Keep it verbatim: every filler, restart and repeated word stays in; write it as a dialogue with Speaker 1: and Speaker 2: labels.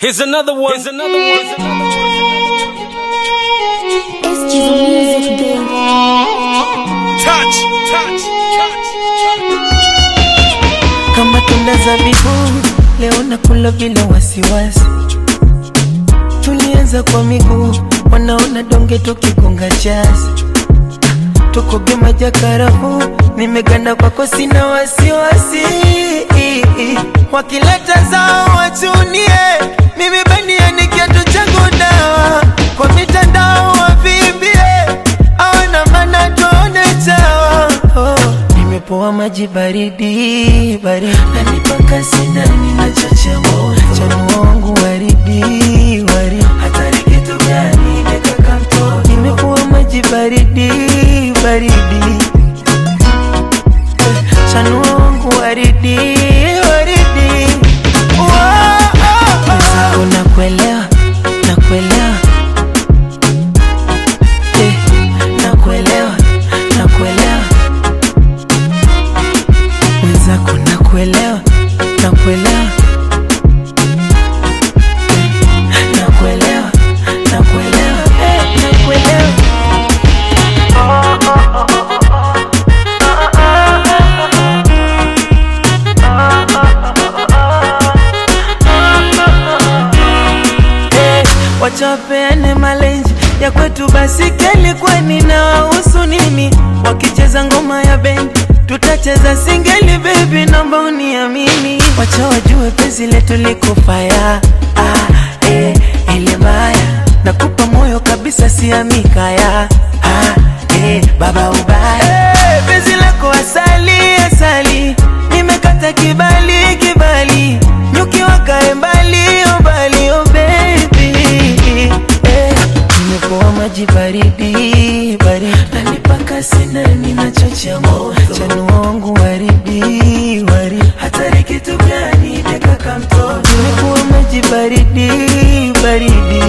Speaker 1: Here's another one. Here's another one. Here's another one.
Speaker 2: It's just music, baby.
Speaker 1: Touch, touch, touch, touch.
Speaker 3: Kama tunda zabibu, leo nakula bila wasiwasi. Tulianza kwa miguu, wanaona donge tukigonga jazz. Tukoge majakarabu, nimeganda kwako sina wasiwasi. Wakileta zao wachunie, mimi bandia ni kiatu changu dawa. Kwa mitandao wavimbie, awana maana tuone chawa. Oh, nimepoa maji baridi, baridi. Na nipaka sina ninachochea moto. Chanu wangu waridi, waridi. Hatari kitu gani nikaka mtoto. Nimepoa maji baridi, baridi. Chanu wangu waridi, waridi. Mwenzako nakuelewa, nakuelewa. Eh, nakuelewa, nakuelewa. Mwenzako nakuelewa, nakuelewa. Eh, nakuelewa, nakuelewa. Eh, nakuelewa. Wachapeane malenji ya kwetu basi keli kwani na wahusu nini. Wakicheza ngoma ya bendi tutacheza singeli baby naomba uniamini. Wacha wajue penzi letu liko fire. Ah, eh, ile mbaya nakupa moyo kabisa siamikaya. Ah, eh, baba ubaya. Eh, penzi lako asali, asali. Nimekata kibali, kibali. Nyuki wakae mbali, mbali, oh baby. Eh, nimepoa maji baridi, baridi. Na nipaka sina ninachochea moto. Chanu wangu waridi, waridi. Hatari kitu gani nikaka mtoto. Nimepoa maji baridi, baridi.